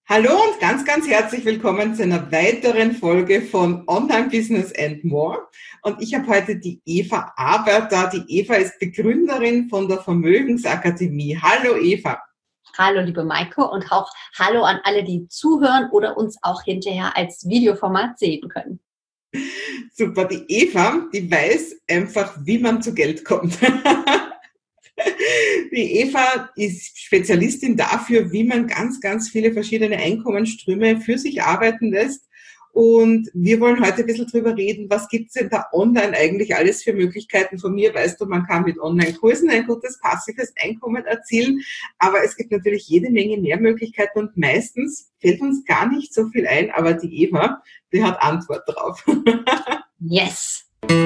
Hallo und ganz, ganz herzlich willkommen zu einer weiteren Folge von Online Business and More. Und ich habe heute die Eva Abert da. Die Eva ist Begründerin von der Vermögensakademie. Hallo Eva. Hallo liebe Maike und auch hallo an alle, die zuhören oder uns auch hinterher als Videoformat sehen können. Super, die Eva, die weiß einfach, wie man zu Geld kommt. Die Eva ist Spezialistin dafür, wie man ganz, ganz viele verschiedene Einkommensströme für sich arbeiten lässt. Und wir wollen heute ein bisschen drüber reden, was gibt's denn da online eigentlich alles für Möglichkeiten. Von mir weißt du, man kann mit Online-Kursen ein gutes passives Einkommen erzielen, aber es gibt natürlich jede Menge mehr Möglichkeiten und meistens fällt uns gar nicht so viel ein, aber die Eva, die hat Antwort drauf. Yes!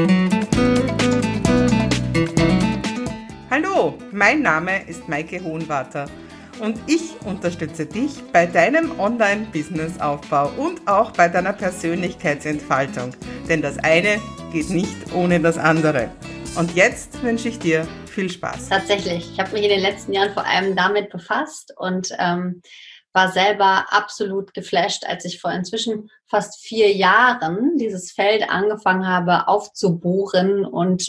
Hallo, mein Name ist Maike Hohenwarter und ich unterstütze dich bei deinem Online-Business-Aufbau und auch bei deiner Persönlichkeitsentfaltung, denn das eine geht nicht ohne das andere. Und jetzt wünsche ich dir viel Spaß. Tatsächlich, ich habe mich in den letzten Jahren vor allem damit befasst und war selber absolut geflasht, als ich vor inzwischen fast 4 Jahren dieses Feld angefangen habe aufzubohren und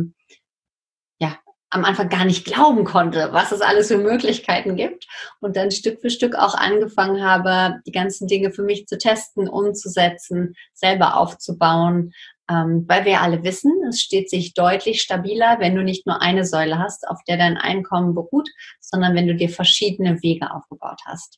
am Anfang gar nicht glauben konnte, was es alles für Möglichkeiten gibt und dann Stück für Stück auch angefangen habe, die ganzen Dinge für mich zu testen, umzusetzen, selber aufzubauen, weil wir alle wissen, es steht sich deutlich stabiler, wenn du nicht nur eine Säule hast, auf der dein Einkommen beruht, sondern wenn du dir verschiedene Wege aufgebaut hast.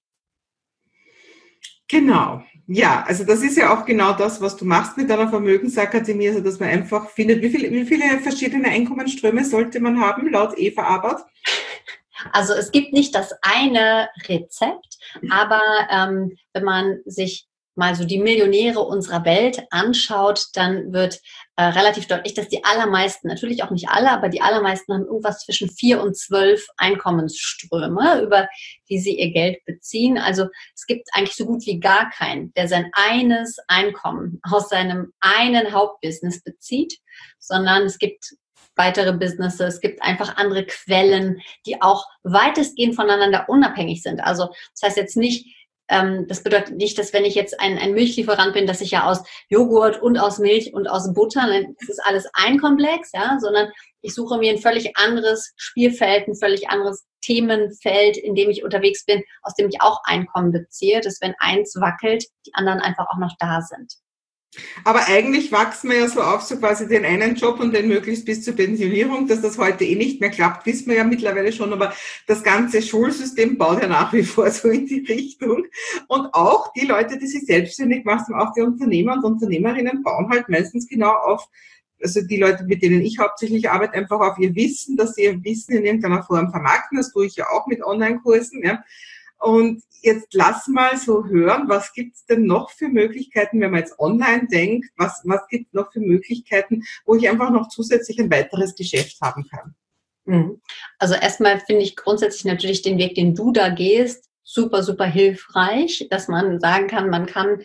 Genau. Ja, also das ist ja auch genau das, was du machst mit deiner Vermögensakademie, also dass man einfach findet, wie viele verschiedene Einkommensströme sollte man haben, laut Eva Abert? Also es gibt nicht das eine Rezept, aber wenn man sich mal so die Millionäre unserer Welt anschaut, dann wird relativ deutlich, dass die allermeisten, natürlich auch nicht alle, aber die allermeisten haben irgendwas zwischen 4 und 12 Einkommensströme, über die sie ihr Geld beziehen. Also es gibt eigentlich so gut wie gar keinen, der sein eines Einkommen aus seinem einen Hauptbusiness bezieht, sondern es gibt weitere Businesses, es gibt einfach andere Quellen, die auch weitestgehend voneinander unabhängig sind. Also das heißt jetzt nicht, das bedeutet nicht, dass wenn ich jetzt ein Milchlieferant bin, dass ich ja aus Joghurt und aus Milch und aus Butter, das ist alles ein Komplex, ja, sondern ich suche mir ein völlig anderes Spielfeld, ein völlig anderes Themenfeld, in dem ich unterwegs bin, aus dem ich auch Einkommen beziehe, dass wenn eins wackelt, die anderen einfach auch noch da sind. Aber eigentlich wachsen wir ja so auf, so quasi den einen Job und den möglichst bis zur Pensionierung, dass das heute eh nicht mehr klappt, wissen wir ja mittlerweile schon, aber das ganze Schulsystem baut ja nach wie vor so in die Richtung. Und auch die Leute, die sich selbstständig machen, auch die Unternehmer und Unternehmerinnen bauen halt meistens genau auf, also die Leute, mit denen ich hauptsächlich arbeite, einfach auf ihr Wissen, dass sie ihr Wissen in irgendeiner Form vermarkten. Das tue ich ja auch mit Online-Kursen, ja. Und jetzt lass mal so hören, was gibt's denn noch für Möglichkeiten, wenn man jetzt online denkt, was gibt's noch für Möglichkeiten, wo ich einfach noch zusätzlich ein weiteres Geschäft haben kann? Also erstmal finde ich grundsätzlich natürlich den Weg, den du da gehst, super, super hilfreich, dass man sagen kann, man kann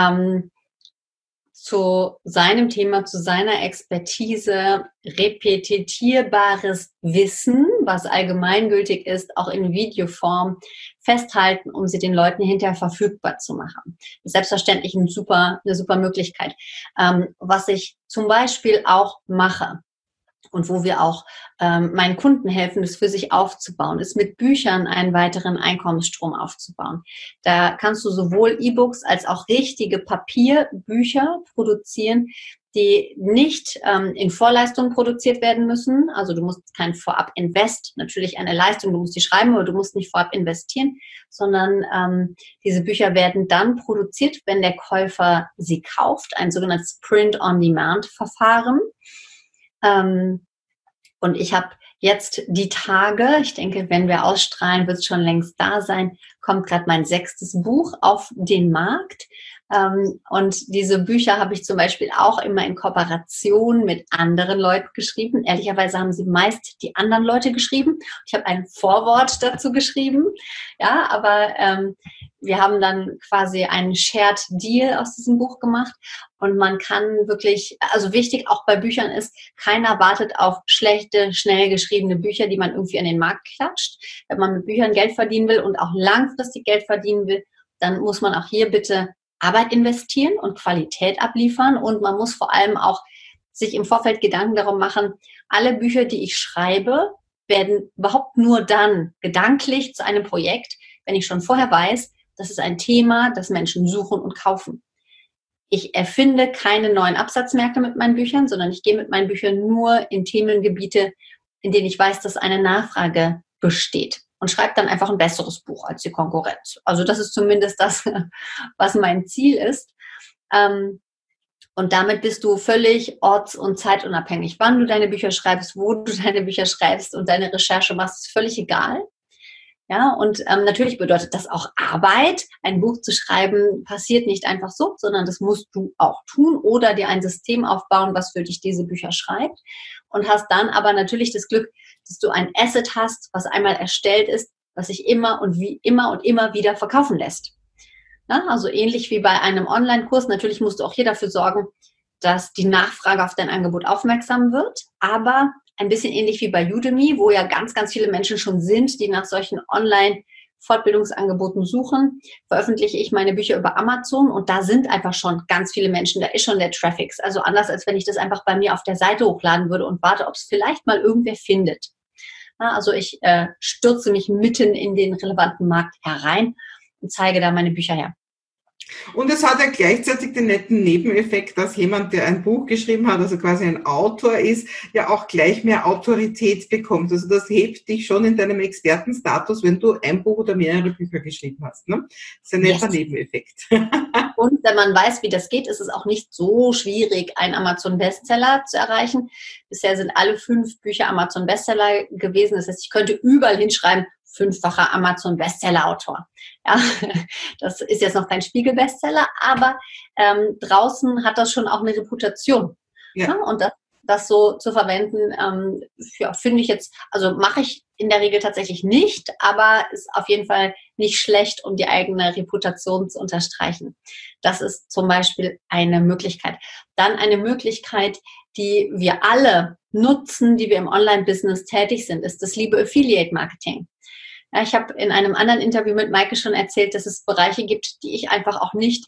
zu seinem Thema, zu seiner Expertise repetitierbares Wissen, was allgemeingültig ist, auch in Videoform festhalten, um sie den Leuten hinterher verfügbar zu machen. Das ist selbstverständlich eine super Möglichkeit. Was ich zum Beispiel auch mache, und wo wir auch meinen Kunden helfen, das für sich aufzubauen, ist mit Büchern einen weiteren Einkommensstrom aufzubauen. Da kannst du sowohl E-Books als auch richtige Papierbücher produzieren, die nicht in Vorleistung produziert werden müssen. Also du musst kein Vorab-Invest, natürlich eine Leistung, du musst die schreiben, aber du musst nicht vorab investieren, sondern diese Bücher werden dann produziert, wenn der Käufer sie kauft, ein sogenanntes Print-on-Demand-Verfahren. Und ich habe jetzt die Tage, ich denke, wenn wir ausstrahlen, wird es schon längst da sein, kommt gerade mein 6. Buch auf den Markt. Und diese Bücher habe ich zum Beispiel auch immer in Kooperation mit anderen Leuten geschrieben. Ehrlicherweise haben sie meist die anderen Leute geschrieben. Ich habe ein Vorwort dazu geschrieben. Ja, aber wir haben dann quasi einen Shared Deal aus diesem Buch gemacht. Und man kann wirklich, also wichtig auch bei Büchern ist, keiner wartet auf schlechte, schnell geschriebene Bücher, die man irgendwie an den Markt klatscht. Wenn man mit Büchern Geld verdienen will und auch langfristig Geld verdienen will, dann muss man auch hier bitte Arbeit investieren und Qualität abliefern. Und man muss vor allem auch sich im Vorfeld Gedanken darum machen, alle Bücher, die ich schreibe, werden überhaupt nur dann gedanklich zu einem Projekt, wenn ich schon vorher weiß, das ist ein Thema, das Menschen suchen und kaufen. Ich erfinde keine neuen Absatzmärkte mit meinen Büchern, sondern ich gehe mit meinen Büchern nur in Themengebiete, in denen ich weiß, dass eine Nachfrage besteht, und schreibe dann einfach ein besseres Buch als die Konkurrenz. Also das ist zumindest das, was mein Ziel ist. Und damit bist du völlig orts- und zeitunabhängig. Wann du deine Bücher schreibst, wo du deine Bücher schreibst und deine Recherche machst, ist völlig egal. Ja, und natürlich bedeutet das auch Arbeit. Ein Buch zu schreiben passiert nicht einfach so, sondern das musst du auch tun oder dir ein System aufbauen, was für dich diese Bücher schreibt. Und hast dann aber natürlich das Glück, dass du ein Asset hast, was einmal erstellt ist, was sich immer und immer wieder verkaufen lässt. Ja, also ähnlich wie bei einem Online-Kurs. Natürlich musst du auch hier dafür sorgen, dass die Nachfrage auf dein Angebot aufmerksam wird, aber ein bisschen ähnlich wie bei Udemy, wo ja ganz, ganz viele Menschen schon sind, die nach solchen Online-Fortbildungsangeboten suchen, veröffentliche ich meine Bücher über Amazon und da sind einfach schon ganz viele Menschen, da ist schon der Traffic. Also anders, als wenn ich das einfach bei mir auf der Seite hochladen würde und warte, ob es vielleicht mal irgendwer findet. Ja, also ich stürze mich mitten in den relevanten Markt herein und zeige da meine Bücher her. Und es hat ja gleichzeitig den netten Nebeneffekt, dass jemand, der ein Buch geschrieben hat, also quasi ein Autor ist, ja auch gleich mehr Autorität bekommt. Also das hebt dich schon in deinem Expertenstatus, wenn du ein Buch oder mehrere Bücher geschrieben hast. Ne? Das ist ein netter Nebeneffekt. Und wenn man weiß, wie das geht, ist es auch nicht so schwierig, einen Amazon-Bestseller zu erreichen. Bisher sind alle 5 Bücher Amazon-Bestseller gewesen. Das heißt, ich könnte überall hinschreiben, 5-facher Amazon-Bestseller-Autor. Ja, das ist jetzt noch kein Spiegel-Bestseller, aber draußen hat das schon auch eine Reputation. Ja. Ja, und das so zu verwenden, ja, finde ich jetzt, also mache ich in der Regel tatsächlich nicht, aber ist auf jeden Fall nicht schlecht, um die eigene Reputation zu unterstreichen. Das ist zum Beispiel eine Möglichkeit. Dann eine Möglichkeit, die wir alle nutzen, die wir im Online-Business tätig sind, ist das liebe Affiliate-Marketing. Ja, ich habe in einem anderen Interview mit Maike schon erzählt, dass es Bereiche gibt, die ich einfach auch nicht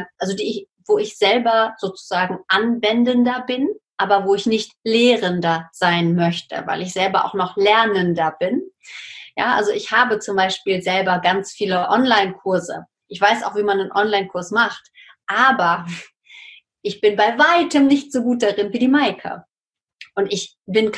wo ich selber sozusagen Anwendender bin, aber wo ich nicht Lehrender sein möchte, weil ich selber auch noch Lernender bin. Ja, also ich habe zum Beispiel selber ganz viele Online-Kurse. Ich weiß auch, wie man einen Online-Kurs macht, aber ich bin bei weitem nicht so gut darin wie die Maike. Und ich bin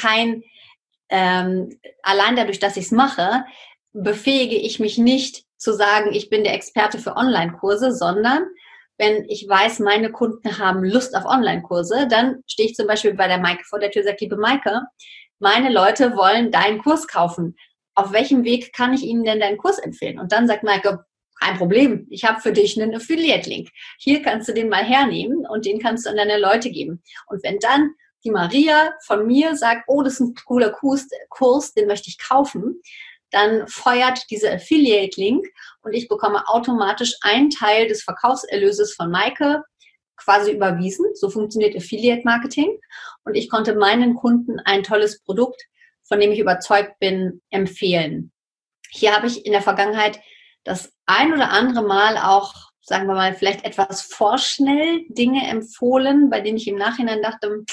allein dadurch, dass ich es mache, befähige ich mich nicht zu sagen, ich bin der Experte für Online-Kurse, sondern wenn ich weiß, meine Kunden haben Lust auf Online-Kurse, dann stehe ich zum Beispiel bei der Maike vor der Tür und sage, liebe Maike, meine Leute wollen deinen Kurs kaufen. Auf welchem Weg kann ich ihnen denn deinen Kurs empfehlen? Und dann sagt Maike, kein Problem, ich habe für dich einen Affiliate-Link. Hier kannst du den mal hernehmen und den kannst du an deine Leute geben. Und wenn dann die Maria von mir sagt, oh, das ist ein cooler Kurs, den möchte ich kaufen, dann feuert dieser Affiliate-Link und ich bekomme automatisch einen Teil des Verkaufserlöses von Maike quasi überwiesen. So funktioniert Affiliate-Marketing. Und ich konnte meinen Kunden ein tolles Produkt, von dem ich überzeugt bin, empfehlen. Hier habe ich in der Vergangenheit das ein oder andere Mal auch, sagen wir mal, vielleicht etwas vorschnell Dinge empfohlen, bei denen ich im Nachhinein dachte,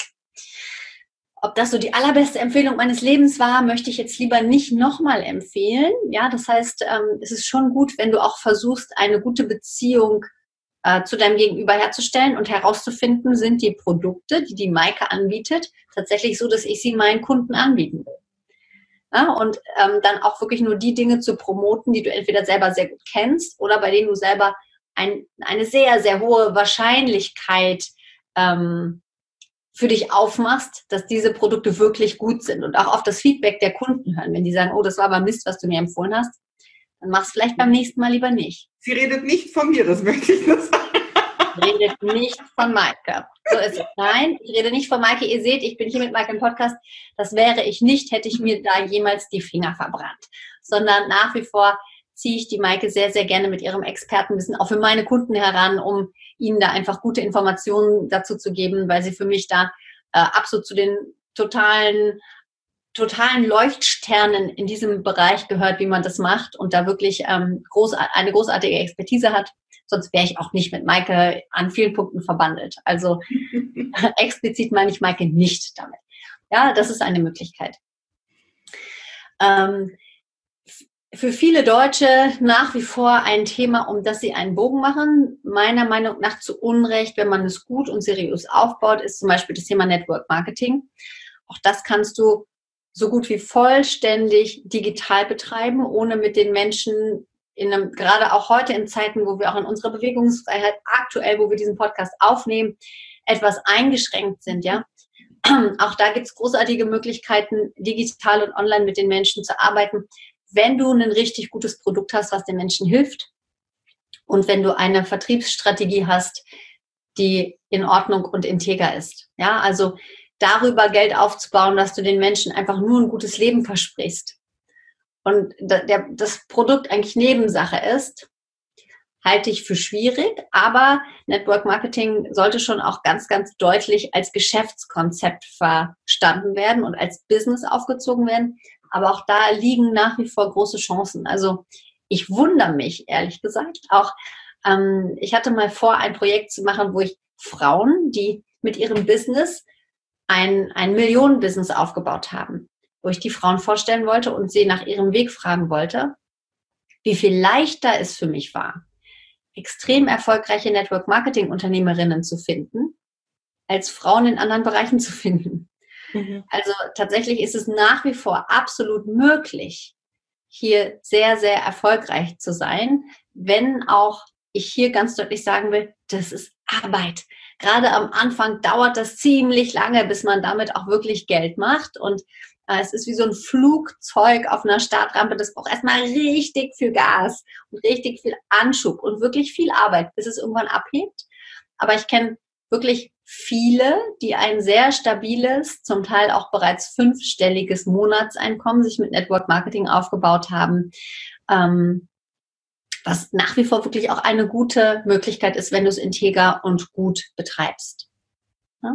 ob das so die allerbeste Empfehlung meines Lebens war, möchte ich jetzt lieber nicht nochmal empfehlen. Ja, das heißt, es ist schon gut, wenn du auch versuchst, eine gute Beziehung zu deinem Gegenüber herzustellen und herauszufinden, sind die Produkte, die die Maike anbietet, tatsächlich so, dass ich sie meinen Kunden anbieten will. Ja, und dann auch wirklich nur die Dinge zu promoten, die du entweder selber sehr gut kennst oder bei denen du selber eine sehr, sehr hohe Wahrscheinlichkeit für dich aufmachst, dass diese Produkte wirklich gut sind und auch auf das Feedback der Kunden hören. Wenn die sagen, oh, das war aber Mist, was du mir empfohlen hast, dann mach es vielleicht beim nächsten Mal lieber nicht. Sie redet nicht von mir, das möchte ich nur sagen. Redet nicht von Maike. So ist es. Nein, ich rede nicht von Maike. Ihr seht, ich bin hier mit Maike im Podcast. Das wäre ich nicht, hätte ich mir da jemals die Finger verbrannt. Sondern nach wie vor ziehe ich die Maike sehr, sehr gerne mit ihrem Expertenwissen auch für meine Kunden heran, um ihnen da einfach gute Informationen dazu zu geben, weil sie für mich da absolut zu den totalen totalen Leuchtsternen in diesem Bereich gehört, wie man das macht und da wirklich eine großartige Expertise hat. Sonst wäre ich auch nicht mit Maike an vielen Punkten verbandelt. Also explizit meine ich Maike nicht damit. Ja, das ist eine Möglichkeit. Für viele Deutsche nach wie vor ein Thema, um das sie einen Bogen machen. Meiner Meinung nach zu Unrecht, wenn man es gut und seriös aufbaut, ist zum Beispiel das Thema Network Marketing. Auch das kannst du so gut wie vollständig digital betreiben, ohne mit den Menschen gerade auch heute in Zeiten, wo wir auch in unserer Bewegungsfreiheit aktuell, wo wir diesen Podcast aufnehmen, etwas eingeschränkt sind, ja. Auch da gibt es großartige Möglichkeiten, digital und online mit den Menschen zu arbeiten, wenn du ein richtig gutes Produkt hast, was den Menschen hilft und wenn du eine Vertriebsstrategie hast, die in Ordnung und integer ist. Ja, also darüber Geld aufzubauen, dass du den Menschen einfach nur ein gutes Leben versprichst und das Produkt eigentlich Nebensache ist, halte ich für schwierig, aber Network Marketing sollte schon auch ganz, ganz deutlich als Geschäftskonzept verstanden werden und als Business aufgezogen werden. Aber auch da liegen nach wie vor große Chancen. Also ich wundere mich, ehrlich gesagt, auch ich hatte mal vor, ein Projekt zu machen, wo ich Frauen, die mit ihrem Business ein Millionen-Business aufgebaut haben, wo ich die Frauen vorstellen wollte und sie nach ihrem Weg fragen wollte, wie viel leichter es für mich war, extrem erfolgreiche Network-Marketing-Unternehmerinnen zu finden, als Frauen in anderen Bereichen zu finden. Mhm. Also tatsächlich ist es nach wie vor absolut möglich, hier sehr, sehr erfolgreich zu sein, wenn auch ich hier ganz deutlich sagen will, das ist Arbeit. Gerade am Anfang dauert das ziemlich lange, bis man damit auch wirklich Geld macht und es ist wie so ein Flugzeug auf einer Startrampe, das braucht erstmal richtig viel Gas und richtig viel Anschub und wirklich viel Arbeit, bis es irgendwann abhebt. Aber ich kenne wirklich viele, die ein sehr stabiles, zum Teil auch bereits 5-stelliges Monatseinkommen sich mit Network Marketing aufgebaut haben, was nach wie vor wirklich auch eine gute Möglichkeit ist, wenn du es integer und gut betreibst. Ja?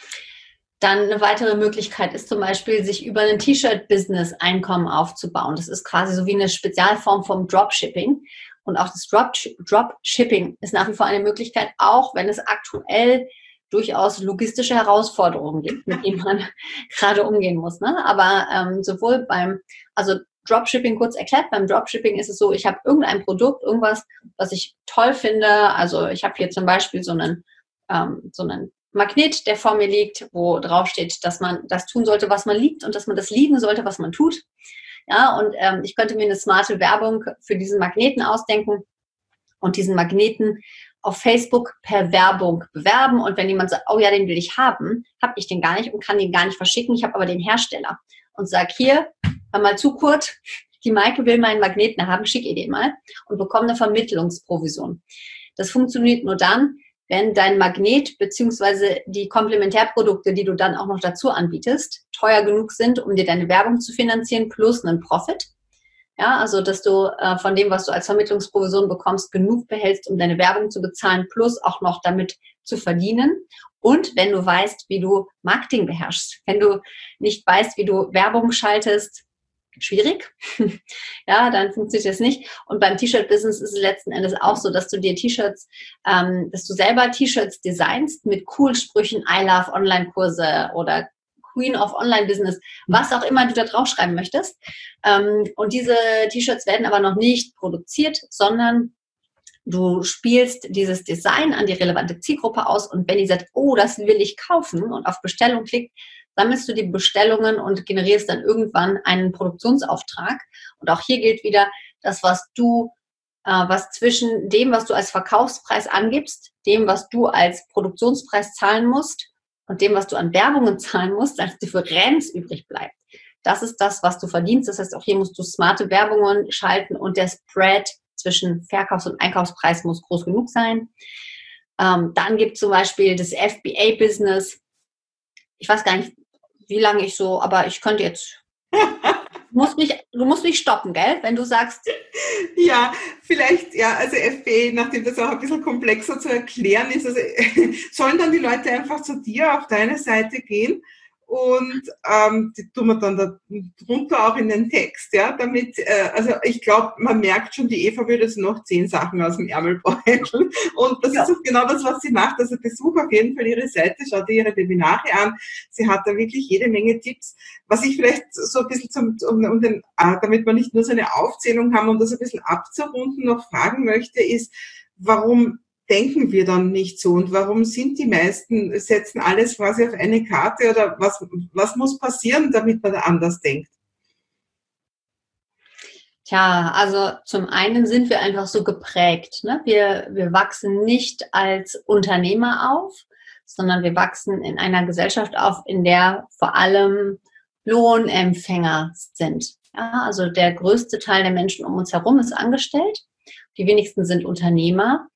Dann eine weitere Möglichkeit ist zum Beispiel, sich über ein T-Shirt-Business Einkommen aufzubauen. Das ist quasi so wie eine Spezialform vom Dropshipping. Und auch das Dropshipping ist nach wie vor eine Möglichkeit, auch wenn es aktuell durchaus logistische Herausforderungen gibt, mit denen man gerade umgehen muss. Ne? Aber sowohl also Dropshipping kurz erklärt, beim Dropshipping ist es so, ich habe irgendein Produkt, irgendwas, was ich toll finde. Also ich habe hier zum Beispiel so einen Magnet, der vor mir liegt, wo drauf steht, dass man das tun sollte, was man liebt und dass man das lieben sollte, was man tut. Ja, und ich könnte mir eine smarte Werbung für diesen Magneten ausdenken und diesen Magneten auf Facebook per Werbung bewerben. Und wenn jemand sagt, oh ja, den will ich haben, habe ich den gar nicht und kann den gar nicht verschicken. Ich habe aber den Hersteller und sage hier, hör mal zu, Kurt, die Maike will meinen Magneten haben, schick ihr den mal und bekomme eine Vermittlungsprovision. Das funktioniert nur dann, wenn dein Magnet bzw. die Komplementärprodukte, die du dann auch noch dazu anbietest, teuer genug sind, um dir deine Werbung zu finanzieren, plus einen Profit. Ja, also dass du von dem, was du als Vermittlungsprovision bekommst, genug behältst, um deine Werbung zu bezahlen, plus auch noch damit zu verdienen. Und wenn du weißt, wie du Marketing beherrschst, wenn du nicht weißt, wie du Werbung schaltest, schwierig, ja, dann funktioniert das nicht. Und beim T-Shirt-Business ist es letzten Endes auch so, dass du dir dass du selber T-Shirts designst mit coolen Sprüchen, I love Online-Kurse oder Queen of Online-Business, was auch immer du da draufschreiben möchtest. Und diese T-Shirts werden aber noch nicht produziert, sondern du spielst dieses Design an die relevante Zielgruppe aus und wenn die sagt, oh, das will ich kaufen und auf Bestellung klickt, sammelst du die Bestellungen und generierst dann irgendwann einen Produktionsauftrag. Und auch hier gilt wieder, das, was zwischen dem, was du als Verkaufspreis angibst, dem, was du als Produktionspreis zahlen musst und dem, was du an Werbungen zahlen musst, als Differenz übrig bleibt. Das ist das, was du verdienst. Das heißt, auch hier musst du smarte Werbungen schalten und der Spread zwischen Verkaufs- und Einkaufspreis muss groß genug sein. Dann gibt es zum Beispiel das FBA-Business. Ich weiß gar nicht, wie lange aber ich könnte jetzt, du musst mich stoppen, gell, wenn du sagst. Ja, vielleicht, ja, also FBA, nachdem das auch ein bisschen komplexer zu erklären ist, also sollen dann die Leute einfach zu dir auf deine Seite gehen und die tun wir dann da drunter auch in den Text, ja, damit, also ich glaube, man merkt schon, die Eva würde so noch 10 Sachen aus dem Ärmel beuteln und das ist auch genau das, was sie macht, also besuch auf jeden Fall ihre Seite, schau dir ihre Webinare an, sie hat da wirklich jede Menge Tipps, was ich vielleicht so ein bisschen damit wir nicht nur so eine Aufzählung haben, um das ein bisschen abzurunden, noch fragen möchte, ist, warum denken wir dann nicht so? Und warum sind die meisten, setzen alles quasi auf eine Karte oder was muss passieren, damit man da anders denkt? Tja, also zum einen sind wir einfach so geprägt. Ne? Wir wachsen nicht als Unternehmer auf, sondern wir wachsen in einer Gesellschaft auf, in der vor allem Lohnempfänger sind. Ja, also der größte Teil der Menschen um uns herum ist angestellt. Die wenigsten sind Unternehmer.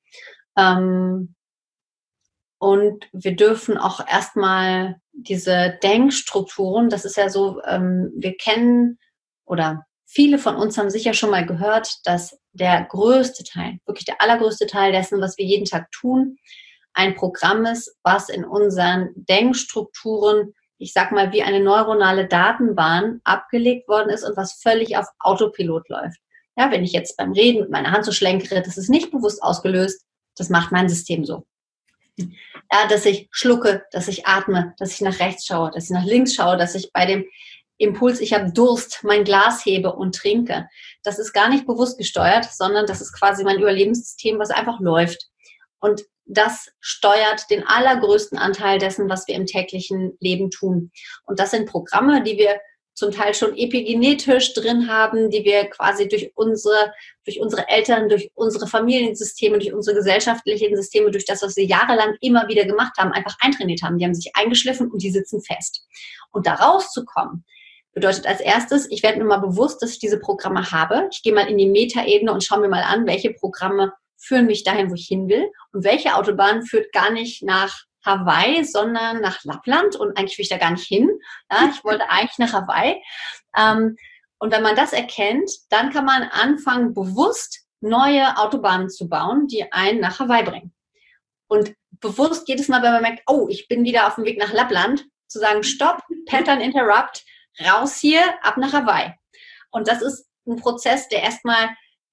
Und wir dürfen auch erstmal diese Denkstrukturen, das ist ja so, wir kennen oder viele von uns haben sicher schon mal gehört, dass der größte Teil, wirklich der allergrößte Teil dessen, was wir jeden Tag tun, ein Programm ist, was in unseren Denkstrukturen, ich sag mal, wie eine neuronale Datenbahn abgelegt worden ist und was völlig auf Autopilot läuft. Ja, wenn ich jetzt beim Reden mit meiner Hand so schlenkere, das ist nicht bewusst ausgelöst, das macht mein System so. Ja, dass ich schlucke, dass ich atme, dass ich nach rechts schaue, dass ich nach links schaue, dass ich bei dem Impuls, ich habe Durst, mein Glas hebe und trinke. Das ist gar nicht bewusst gesteuert, sondern das ist quasi mein Überlebenssystem, was einfach läuft. Und das steuert den allergrößten Anteil dessen, was wir im täglichen Leben tun. Und das sind Programme, die wir zum Teil schon epigenetisch drin haben, die wir quasi durch unsere Eltern, durch unsere Familiensysteme, durch unsere gesellschaftlichen Systeme, durch das, was wir jahrelang immer wieder gemacht haben, einfach eintrainiert haben. Die haben sich eingeschliffen und die sitzen fest. Und da rauszukommen, bedeutet als erstes, ich werde mir mal bewusst, dass ich diese Programme habe. Ich gehe mal in die Metaebene und schaue mir mal an, welche Programme führen mich dahin, wo ich hin will und welche Autobahn führt gar nicht nach Hawaii, sondern nach Lappland und eigentlich will ich da gar nicht hin. Ja, ich wollte eigentlich nach Hawaii. Und wenn man das erkennt, dann kann man anfangen, bewusst neue Autobahnen zu bauen, die einen nach Hawaii bringen. Und bewusst geht es mal, wenn man merkt, oh, ich bin wieder auf dem Weg nach Lappland, zu sagen, stopp, Pattern Interrupt, raus hier, ab nach Hawaii. Und das ist ein Prozess, der erstmal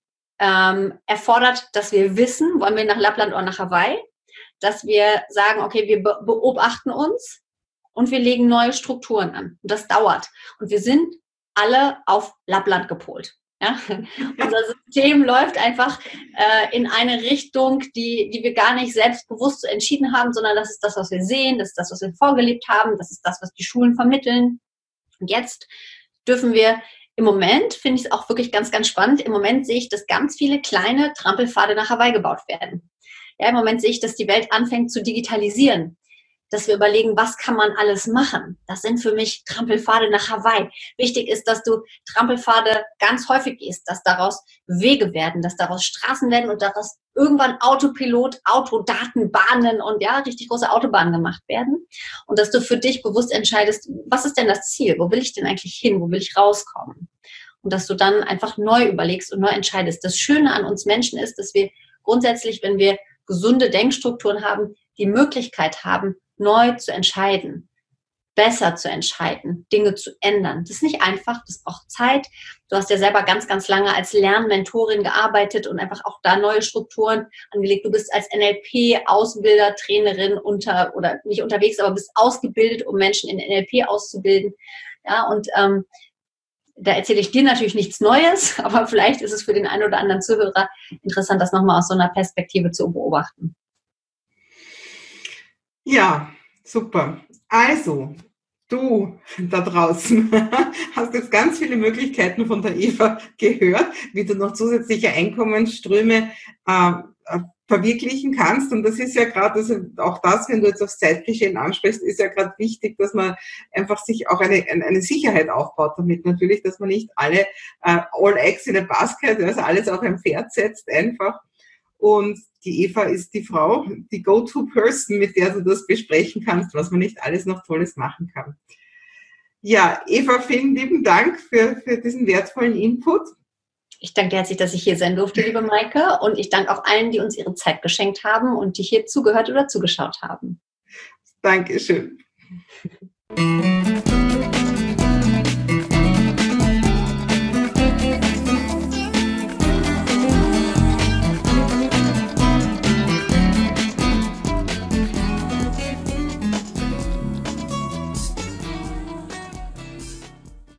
erfordert, dass wir wissen, wollen wir nach Lappland oder nach Hawaii, dass wir sagen, okay, wir beobachten uns und wir legen neue Strukturen an. Und das dauert. Und wir sind alle auf Lappland gepolt. Ja? Unser System läuft einfach in eine Richtung, die wir gar nicht selbstbewusst so entschieden haben, sondern das ist das, was wir sehen, das ist das, was wir vorgelebt haben, das ist das, was die Schulen vermitteln. Und jetzt dürfen wir im Moment, finde ich es auch wirklich ganz, ganz spannend, im Moment sehe ich, dass ganz viele kleine Trampelpfade nach Hawaii gebaut werden. Ja, im Moment sehe ich, dass die Welt anfängt zu digitalisieren, dass wir überlegen, was kann man alles machen. Das sind für mich Trampelpfade nach Hawaii. Wichtig ist, dass du Trampelpfade ganz häufig gehst, dass daraus Wege werden, dass daraus Straßen werden und daraus irgendwann Autopilot, Autodatenbahnen und ja, richtig große Autobahnen gemacht werden. Und dass du für dich bewusst entscheidest, was ist denn das Ziel? Wo will ich denn eigentlich hin? Wo will ich rauskommen? Und dass du dann einfach neu überlegst und neu entscheidest. Das Schöne an uns Menschen ist, dass wir grundsätzlich, wenn wir gesunde Denkstrukturen haben, die Möglichkeit haben, neu zu entscheiden, besser zu entscheiden, Dinge zu ändern. Das ist nicht einfach, das braucht Zeit. Du hast ja selber ganz, ganz lange als Lernmentorin gearbeitet und einfach auch da neue Strukturen angelegt. Du bist als NLP-Ausbilder, Trainerin oder nicht unterwegs, aber bist ausgebildet, um Menschen in NLP auszubilden. Ja, und da erzähle ich dir natürlich nichts Neues, aber vielleicht ist es für den einen oder anderen Zuhörer interessant, das nochmal aus so einer Perspektive zu beobachten. Ja, super. Also, du da draußen hast jetzt ganz viele Möglichkeiten von der Eva gehört, wie du noch zusätzliche Einkommensströme verwirklichen kannst. Und das ist ja gerade, also auch das, wenn du jetzt aufs Zeitgeschehen ansprichst, ist ja gerade wichtig, dass man einfach sich auch eine Sicherheit aufbaut damit natürlich, dass man nicht alle all eggs in a basket, also alles auf ein Pferd setzt einfach. Und die Eva ist die Frau, die Go-To-Person, mit der du das besprechen kannst, was man nicht alles noch Tolles machen kann. Ja, Eva, vielen lieben Dank für diesen wertvollen Input. Ich danke dir herzlich, dass ich hier sein durfte, liebe Maike. Und ich danke auch allen, die uns ihre Zeit geschenkt haben und die hier zugehört oder zugeschaut haben. Dankeschön.